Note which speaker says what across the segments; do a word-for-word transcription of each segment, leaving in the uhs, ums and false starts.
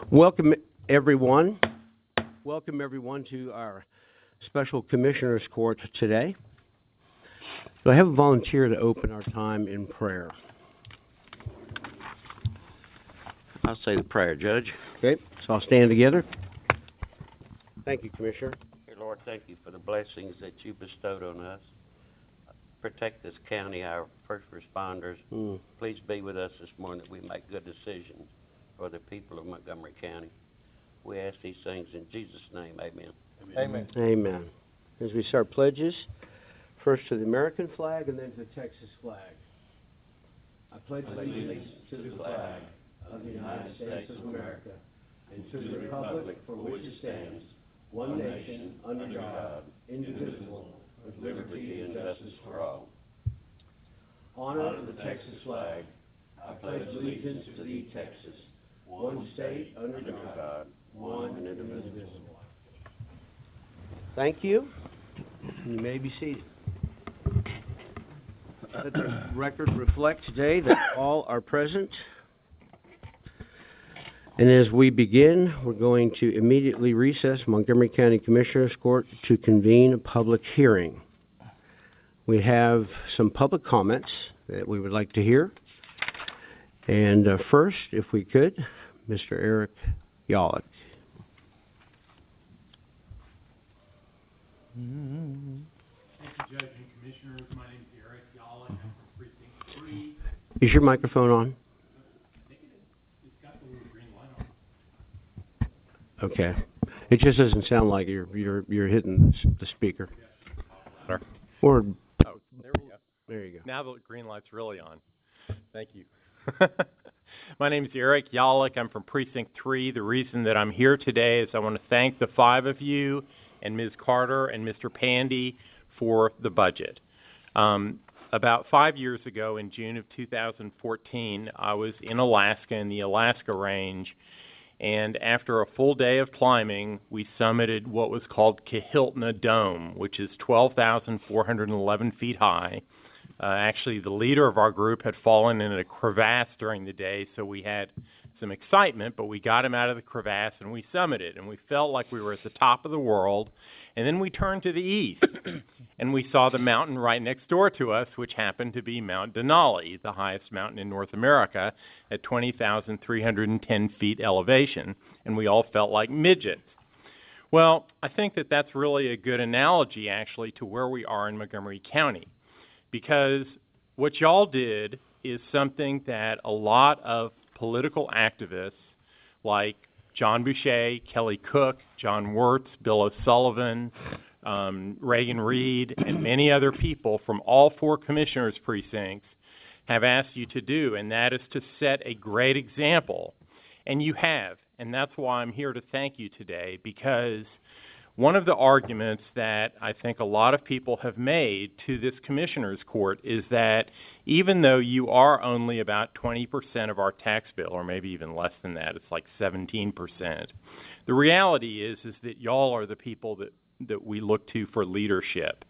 Speaker 1: Welcome, everyone. Welcome, everyone, to our special Commissioners Court today. Do I have a volunteer to open our time in prayer?
Speaker 2: I'll say the prayer, Judge.
Speaker 1: Okay, so I'll stand together. Thank you, Commissioner.
Speaker 2: Dear Lord, thank you for the blessings that you bestowed on us. Protect this county, our first responders.
Speaker 1: Mm.
Speaker 2: Please be with us this morning that we make good decisions for the people of Montgomery County. We ask these things in Jesus' name. Amen.
Speaker 3: Amen.
Speaker 1: Amen. As we start pledges, first to the American flag and then to the Texas flag. I pledge allegiance to the flag of the United States of America and to the republic for which it stands, one nation, under God, indivisible, with liberty and justice for all. Honor to the Texas flag. I pledge allegiance to thee, Texas, one state under God, one and indivisible. Thank you. You may be seated. Let the record reflect today that all are present. And as we begin, we're going to immediately recess Montgomery County Commissioners Court to convene a public hearing. We have some public comments that we would like to hear. And uh, first, if we could, Mister Eric Yollick.
Speaker 4: Thank you, Judge and Commissioners. My name is Eric Yollick. I'm from Precinct three.
Speaker 1: Is your microphone on?
Speaker 4: I think it is. It's got the little green light on.
Speaker 1: Okay. It just doesn't sound like you're you're you're hitting the speaker.
Speaker 4: Better.
Speaker 1: Or
Speaker 4: Oh, there we go.
Speaker 1: there you go.
Speaker 4: Now the green light's really on. Thank you. My name is Eric Yollick. I'm from Precinct three. The reason that I'm here today is I want to thank the five of you and Miz Carter and Mister Pandy for the budget. Um, about five years ago, in June of two thousand fourteen, I was in Alaska, in the Alaska Range, and after a full day of climbing, we summited what was called Kahiltna Dome, which is twelve thousand four hundred eleven feet high. Uh, actually, the leader of our group had fallen in a crevasse during the day, so we had some excitement, but we got him out of the crevasse and we summited, and we felt like we were at the top of the world. And then we turned to the east, and we saw the mountain right next door to us, which happened to be Mount Denali, the highest mountain in North America, at twenty thousand three hundred ten feet elevation, and we all felt like midgets. Well, I think that that's really a good analogy, actually, to where we are in Montgomery County, because what y'all did is something that a lot of political activists like John Boucher, Kelly Cook, John Wirtz, Bill O'Sullivan, um, Reagan Reed, and many other people from all four commissioners' precincts have asked you to do, and that is to set a great example. And you have, and that's why I'm here to thank you today, because one of the arguments that I think a lot of people have made to this commissioner's court is that even though you are only about twenty percent of our tax bill, or maybe even less than that, it's like seventeen percent, the reality is is that y'all are the people that, that we look to for leadership.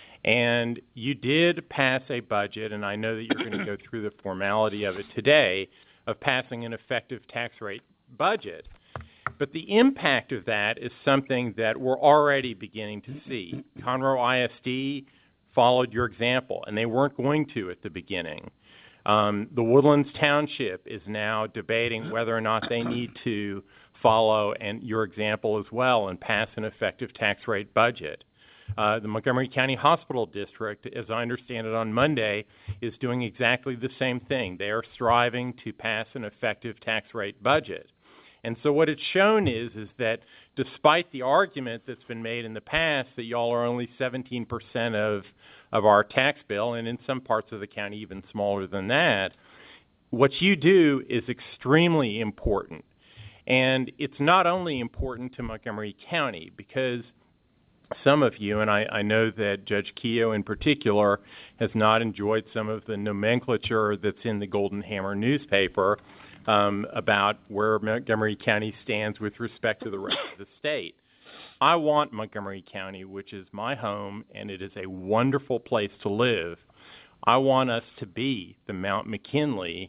Speaker 4: And you did pass a budget, and I know that you're going to go through the formality of it today, of passing an effective tax rate budget. But the impact of that is something that we're already beginning to see. Conroe I S D followed your example, and they weren't going to at the beginning. Um, the Woodlands Township is now debating whether or not they need to follow and your example as well and pass an effective tax rate budget. Uh, the Montgomery County Hospital District, as I understand it on Monday, is doing exactly the same thing. They are striving to pass an effective tax rate budget. And so what it's shown is, is that despite the argument that's been made in the past that y'all are only seventeen percent of, of our tax bill, and in some parts of the county even smaller than that, what you do is extremely important. And it's not only important to Montgomery County, because some of you, and I, I know that Judge Keogh in particular has not enjoyed some of the nomenclature that's in the Golden Hammer newspaper, Um, about where Montgomery County stands with respect to the rest of the state. I want Montgomery County, which is my home, and it is a wonderful place to live. I want us to be the Mount McKinley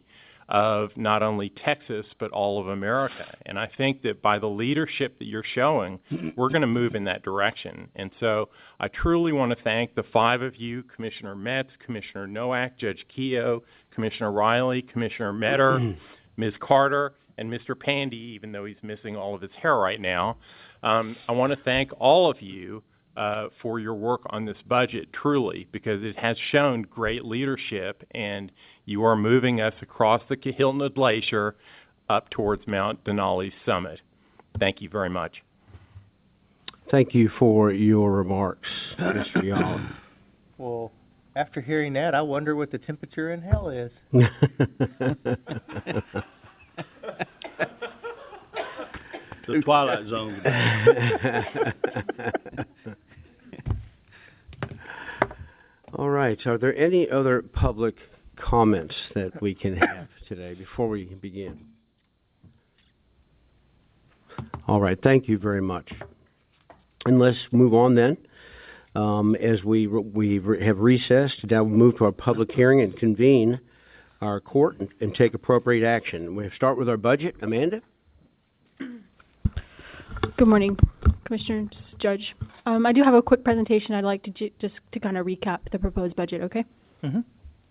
Speaker 4: of not only Texas, but all of America. And I think that by the leadership that you're showing, we're going to move in that direction. And so I truly want to thank the five of you, Commissioner Metz, Commissioner Nowak, Judge Keough, Commissioner Riley, Commissioner Metter, Miz Carter, and Mister Pandy, even though he's missing all of his hair right now. Um, I want to thank all of you uh, for your work on this budget, truly, because it has shown great leadership, and you are moving us across the Kahiltna Glacier up towards Mount Denali's summit. Thank you very much.
Speaker 1: Thank you for your remarks, Mister Yall.
Speaker 3: Well, after hearing that, I wonder what the temperature in hell is.
Speaker 5: The Twilight Zone.
Speaker 1: All right. Are there any other public comments that we can have today before we begin? All right. Thank you very much. And let's move on then. Um, as we we have recessed, now we'll move to our public hearing and convene our court and, and take appropriate action. We'll start with our budget. Amanda?
Speaker 6: Good morning, Commissioners, Judge. Um, I do have a quick presentation I'd like to ju- just to kind of recap the proposed budget, okay?
Speaker 3: Mm-hmm.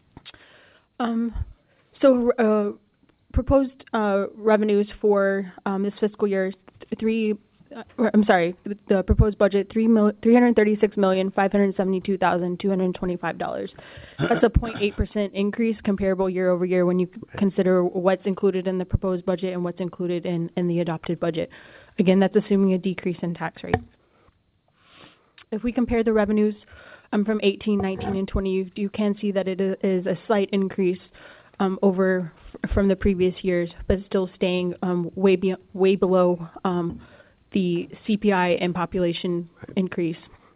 Speaker 6: Um, so uh, proposed uh, revenues for um, this fiscal year, three, uh, I'm sorry, the, the proposed budget, three mil- three hundred thirty-six million, five hundred seventy-two thousand, two hundred twenty-five dollars. That's a zero point eight percent increase comparable year over year when you consider what's included in the proposed budget and what's included in, in the adopted budget. Again, that's assuming a decrease in tax rates. If we compare the revenues um, from eighteen, nineteen, and twenty, you, you can see that it is a slight increase um, over f- from the previous years, but still staying um, way be- way below um, the C P I and population increase.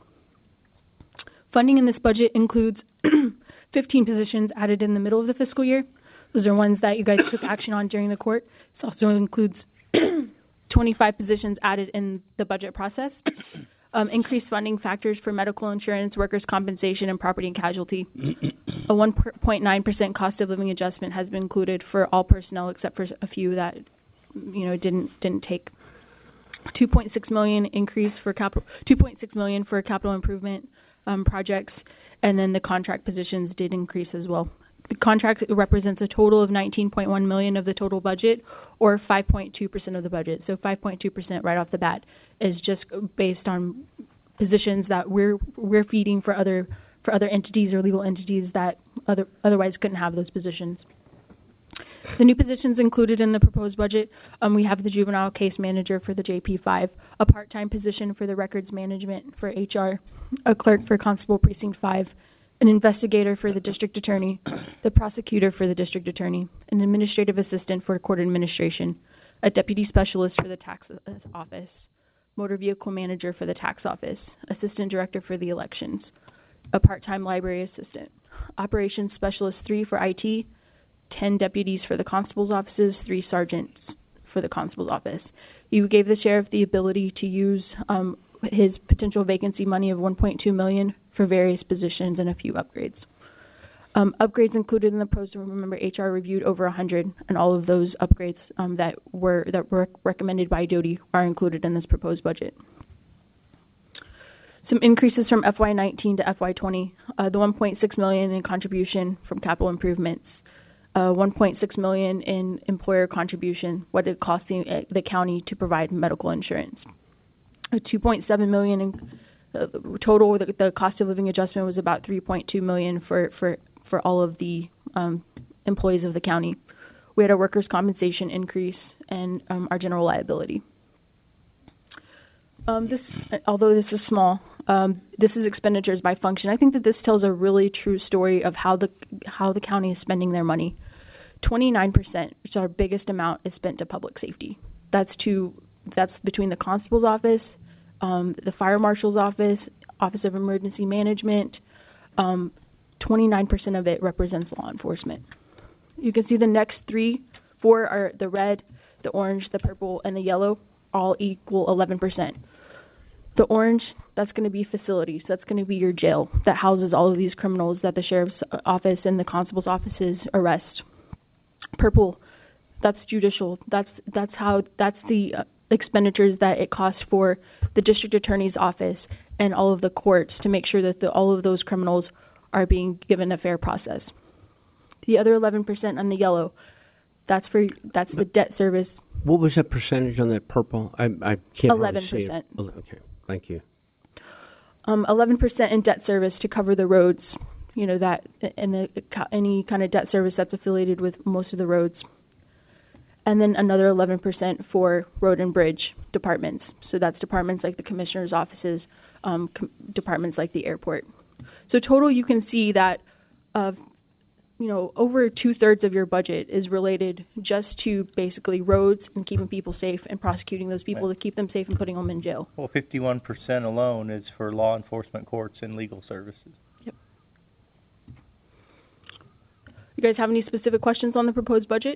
Speaker 6: Funding in this budget includes fifteen positions added in the middle of the fiscal year. Those are ones that you guys took action on during the court. It also includes twenty-five positions added in the budget process. Um, increased funding factors for medical insurance, workers' compensation, and property and casualty. A one point nine percent cost of living adjustment has been included for all personnel except for a few that, you know, didn't didn't take. two point six million dollars increase for capital, two point six million dollars for capital improvement um, projects, and then the contract positions did increase as well. The contract represents a total of nineteen point one million dollars of the total budget, or five point two percent of the budget. So five point two percent right off the bat is just based on positions that we're we're feeding for other for other entities or legal entities that other otherwise couldn't have those positions. The new positions included in the proposed budget, um, we have the juvenile case manager for the J P five, a part-time position for the records management for H R, a clerk for Constable Precinct five, an investigator for the district attorney, the prosecutor for the district attorney, an administrative assistant for court administration, a deputy specialist for the tax office, motor vehicle manager for the tax office, assistant director for the elections, a part-time library assistant, operations specialist three for I T, ten deputies for the constable's offices, three sergeants for the constable's office. You gave the sheriff the ability to use um, his potential vacancy money of one point two million dollars for various positions and a few upgrades. Um, upgrades included in the proposal, remember H R reviewed over one hundred, and all of those upgrades um, that were that were recommended by D O T are included in this proposed budget. Some increases from F Y nineteen to F Y twenty, uh, the one point six million dollars in contribution from capital improvements, uh, one point six million dollars in employer contribution, what it costs the, uh, the county to provide medical insurance. A two point seven million dollars in uh, total, the, the cost of living adjustment was about three point two million dollars for, for, for all of the um, employees of the county. We had a workers' compensation increase and um, our general liability. Um, this, although this is small, um, this is expenditures by function. I think that this tells a really true story of how the how the county is spending their money. twenty-nine percent, which is our biggest amount, is spent to public safety. That's to that's between the constable's office, um, the fire marshal's office, Office of Emergency Management. Um, twenty-nine percent of it represents law enforcement. You can see the next three, four are the red, the orange, the purple, and the yellow, all equal eleven percent. The orange, that's going to be facilities. That's going to be your jail that houses all of these criminals that the sheriff's office and the constable's offices arrest. Purple, that's judicial. That's that's how that's the uh, expenditures that it costs for the district attorney's office and all of the courts to make sure that the, all of those criminals are being given a fair process. The other eleven percent on the yellow, that's for that's the debt service.
Speaker 1: What was that percentage on that purple? I, I can't
Speaker 6: eleven
Speaker 1: really see
Speaker 6: percent.
Speaker 1: it. Okay, thank you.
Speaker 6: Um, eleven percent in debt service to cover the roads, you know, that, and the, any kind of debt service that's affiliated with most of the roads. And then another eleven percent for road and bridge departments. So that's departments like the commissioner's offices, um, com- departments like the airport. So total, you can see that, uh, you know, over two-thirds of your budget is related just to basically roads and keeping people safe and prosecuting those people
Speaker 3: Right.
Speaker 6: to keep them safe and putting them in jail.
Speaker 3: Well, fifty-one percent alone is for law enforcement courts and legal services.
Speaker 6: You guys have any specific questions on the proposed budget?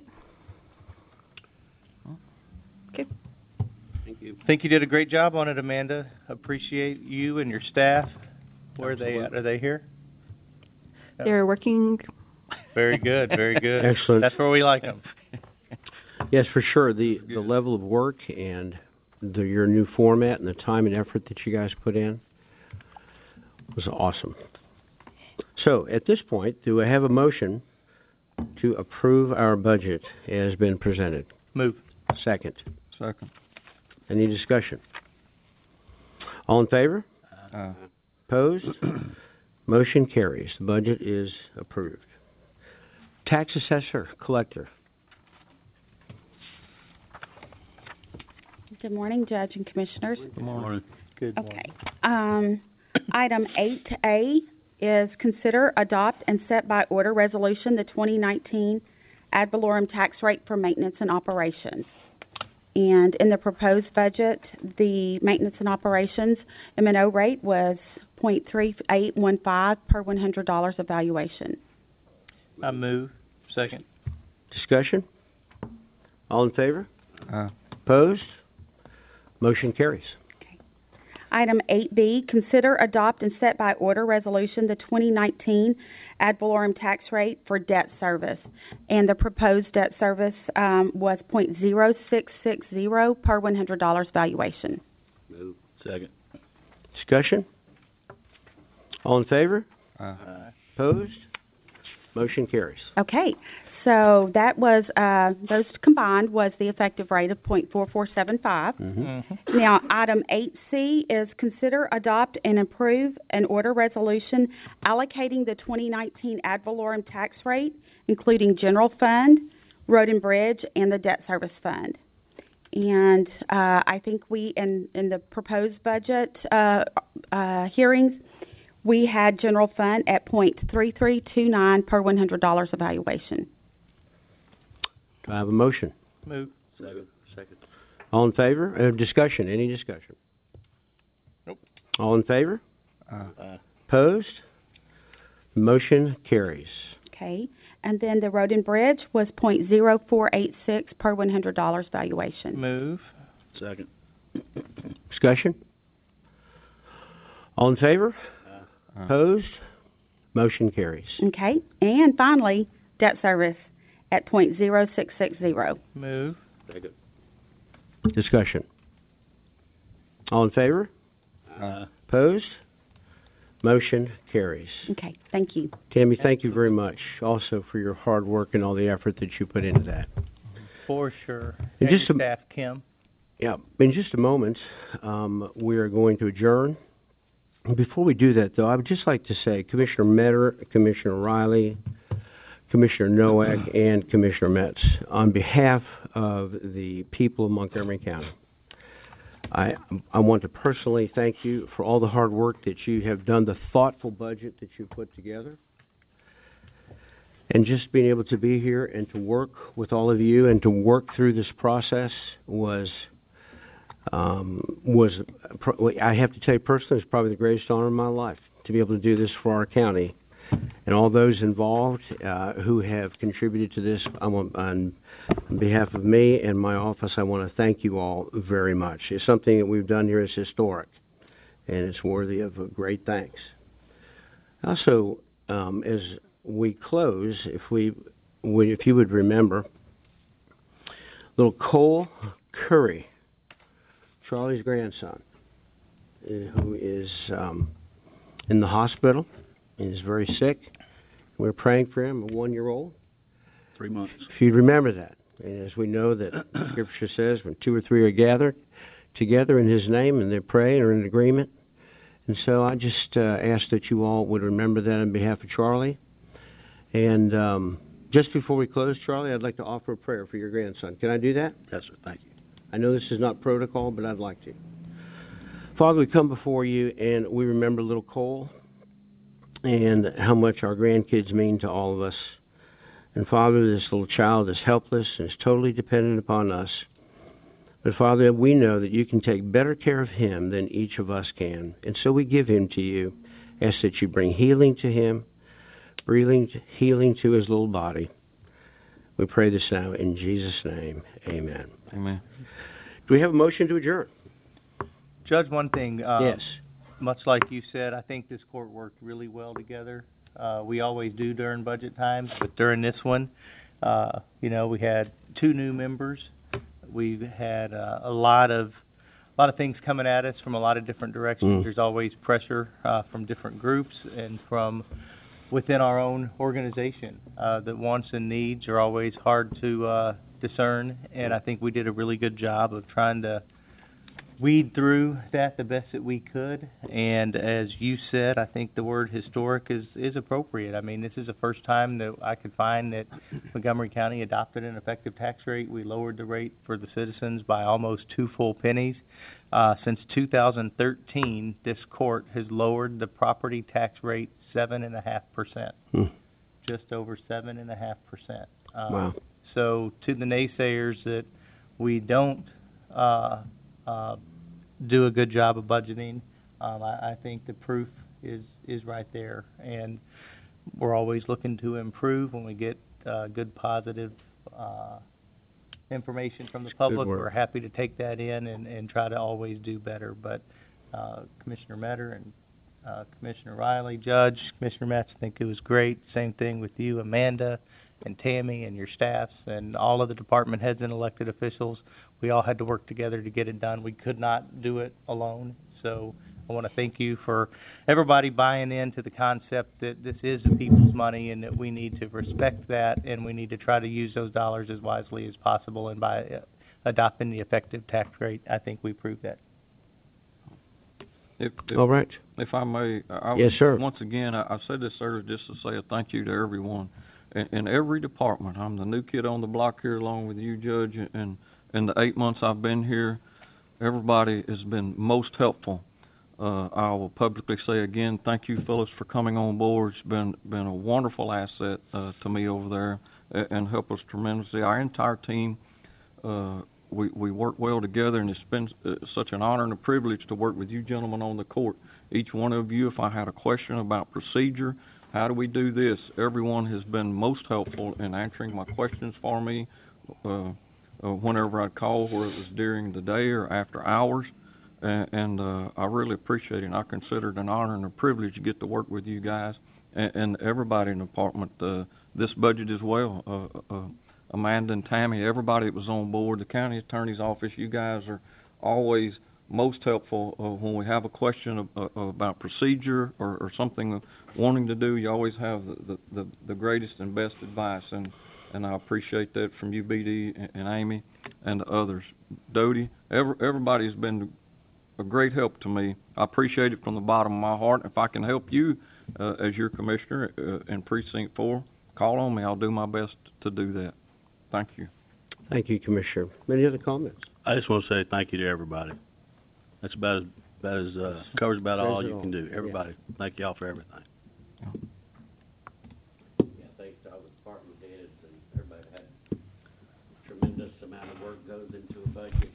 Speaker 6: Okay.
Speaker 2: Thank you.
Speaker 3: I think you did a great job on it, Amanda. Appreciate you and your staff. Where are they at? Are they here? Yeah.
Speaker 6: They're working.
Speaker 3: Very good, very good.
Speaker 1: Excellent.
Speaker 3: That's where we like them.
Speaker 1: Yes, for sure. The the level of work and the, your new format and the time and effort that you guys put in was awesome. So at this point, do I have a motion to approve our budget as been presented?
Speaker 3: Move.
Speaker 1: Second.
Speaker 5: Second.
Speaker 1: Any discussion? All in favor?
Speaker 5: Uh,
Speaker 1: Opposed? Motion carries. The budget is approved. Tax assessor, collector.
Speaker 7: Good morning, Judge and Commissioners.
Speaker 5: Good morning.
Speaker 3: Good one.
Speaker 7: Okay. Um, item eight A is consider, adopt, and set by order resolution the twenty nineteen ad valorem tax rate for maintenance and operations. And in the proposed budget, the maintenance and operations M and O rate was point three eight one five per one hundred dollars of valuation.
Speaker 3: I move. Second.
Speaker 1: Discussion? All in favor?
Speaker 5: Uh,
Speaker 1: Opposed? Motion carries.
Speaker 7: Item eight B, consider, adopt, and set by order resolution the twenty nineteen ad valorem tax rate for debt service. And the proposed debt service um, was point zero six six zero per one hundred dollars valuation.
Speaker 2: Move.
Speaker 5: second.
Speaker 1: Discussion? All in favor?
Speaker 5: Uh,
Speaker 1: Opposed? Motion carries.
Speaker 7: Okay, so that was, uh, those combined was the effective rate of point four four seven five.
Speaker 1: Mm-hmm.
Speaker 3: Mm-hmm.
Speaker 7: Now, item eight C is consider, adopt, and approve an order resolution allocating the twenty nineteen ad valorem tax rate, including general fund, road and bridge, and the debt service fund. And uh, I think we, in, in the proposed budget uh, uh, hearings, we had general fund at point three three two nine per one hundred dollars evaluation.
Speaker 1: Do I have a motion?
Speaker 3: Move.
Speaker 5: second. Second.
Speaker 1: All in favor? Uh, discussion? Any discussion?
Speaker 3: Nope.
Speaker 1: All in favor?
Speaker 5: Uh,
Speaker 1: Opposed? Motion carries.
Speaker 7: Okay, and then the road and bridge was point zero four eight six per one hundred dollars valuation.
Speaker 3: Move.
Speaker 5: second.
Speaker 1: Discussion? All in favor?
Speaker 5: Uh,
Speaker 1: Opposed? Motion carries.
Speaker 7: Okay, and finally, debt service at point zero six six zero.
Speaker 3: Move.
Speaker 2: Second.
Speaker 1: Discussion? All in favor?
Speaker 5: uh,
Speaker 1: Opposed? Motion carries.
Speaker 7: Okay, thank you.
Speaker 1: Tammy, thank you very much also for your hard work and all the effort that you put into that.
Speaker 3: For sure.
Speaker 1: And
Speaker 3: And
Speaker 1: just
Speaker 3: your
Speaker 1: a-
Speaker 3: staff, Kim.
Speaker 1: Yeah, in just a moment, um, we are going to adjourn. Before we do that, though, I would just like to say Commissioner Metter, Commissioner Riley, Commissioner Nowak, and Commissioner Metz, on behalf of the people of Montgomery County, I, I want to personally thank you for all the hard work that you have done, the thoughtful budget that you put together, and just being able to be here and to work with all of you and to work through this process was, um, was, I have to tell you personally, it's probably the greatest honor of my life to be able to do this for our county. And all those involved uh, who have contributed to this, I want, on, on behalf of me and my office, I want to thank you all very much. It's something that we've done here is historic, and it's worthy of a great thanks. Also, um, as we close, if we would, if you would remember, little Cole Curry, Charlie's grandson, uh, who is um, in the hospital and is very sick. We're praying for him, a one-year-old.
Speaker 5: Three months.
Speaker 1: If you'd remember that. And as we know that Scripture says, when two or three are gathered together in His name and they pray and are in agreement. And so I just uh, ask that you all would remember that on behalf of Charlie. And um, just before we close, Charlie, I'd like to offer a prayer for your grandson. Can I do that?
Speaker 5: Yes, sir. Thank you.
Speaker 1: I know this is not protocol, but I'd like to. Father, we come before you and we remember little Cole and how much our grandkids mean to all of us. And Father, this little child is helpless and is totally dependent upon us. But Father, we know that you can take better care of him than each of us can. And so we give him to you. Ask that you bring healing to him, breathing healing to his little body. We pray this now in Jesus' name. Amen.
Speaker 5: Amen.
Speaker 1: Do we have a motion to adjourn?
Speaker 3: Judge, one thing. Uh,
Speaker 1: Yes.
Speaker 3: Much like you said, I think this court worked really well together. Uh, we always do during budget times, but during this one, uh, you know, we had two new members. We've had uh, a lot of a lot of things coming at us from a lot of different directions.
Speaker 1: Mm.
Speaker 3: There's always pressure uh, from different groups and from within our own organization. Uh, the wants and needs are always hard to uh, discern, and I think we did a really good job of trying to weed through that the best that we could. And as you said, I think the word historic is, is appropriate. I mean, this is the first time that I could find that Montgomery County adopted an effective tax rate. We lowered the rate for the citizens by almost two full pennies. Uh, since two thousand thirteen, this court has lowered the property tax rate seven and a half percent,
Speaker 1: Hmm.
Speaker 3: just over seven and a half percent. Um,
Speaker 1: Wow.
Speaker 3: So to the naysayers that we don't uh, uh, do a good job of budgeting, um, I, I think the proof is is right there, and we're always looking to improve when we get uh, good positive uh, information from the public.
Speaker 1: work.
Speaker 3: We're happy to take that in and, and try to always do better. But uh, Commissioner Metter and uh, Commissioner Riley, Judge, Commissioner Metz, I think it was great. Same thing with you, Amanda, and Tammy, and your staffs, and all of the department heads and elected officials. We all had to work together to get it done. We could not do it alone. So I want to thank you for everybody buying into the concept that this is the people's money and that we need to respect that, and we need to try to use those dollars as wisely as possible. And by uh, adopting the effective tax rate, I think we proved that.
Speaker 8: If, if,
Speaker 1: All right.
Speaker 8: if I may, I
Speaker 1: Yes, sir.
Speaker 8: once again, I, I said this earlier just to say a thank you to everyone. In, in every department, I'm the new kid on the block here along with you, Judge, and in the eight months I've been here, everybody has been most helpful. Uh, I will publicly say again, thank you, fellas, for coming on board. It's been been a wonderful asset uh, to me over there and, and help us tremendously. Our entire team, uh, we we work well together, and it's been uh, such an honor and a privilege to work with you gentlemen on the court. Each one of you, if I had a question about procedure, how do we do this, everyone has been most helpful in answering my questions for me uh, uh, whenever I call, whether it was during the day or after hours. And, and uh, I really appreciate it. And I consider it an honor and a privilege to get to work with you guys and, and everybody in the department. Uh, this budget as well, uh, uh, Amanda and Tammy, everybody that was on board, the county attorney's office, you guys are always most helpful uh, when we have a question of, uh, about procedure or, or something wanting to do. You always have the, the, the greatest and best advice, and, and I appreciate that from you, B D, and, and Amy, and the others. Dodie, every, everybody's been a great help to me. I appreciate it from the bottom of my heart. If I can help you uh, as your commissioner uh, in Precinct four, call on me. I'll do my best to do that. Thank you.
Speaker 1: Thank you, Commissioner. Any other comments?
Speaker 5: I just want to say thank you to everybody. That's about as, about as, uh, covers about all you can do. Everybody, thank y'all for everything.
Speaker 2: Yeah, thanks to all the department heads, and everybody had tremendous amount of work goes into a budget.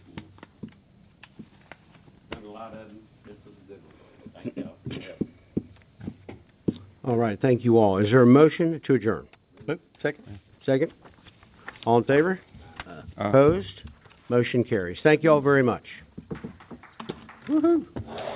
Speaker 2: Done a lot of them. This was a good one. Thank y'all for your help.
Speaker 1: All right, thank you all. Is there a motion to adjourn?
Speaker 5: Second.
Speaker 1: Second? All in favor?
Speaker 5: Uh,
Speaker 8: Uh,
Speaker 1: Opposed? Motion carries. Thank you all very much.
Speaker 5: Woo-hoo.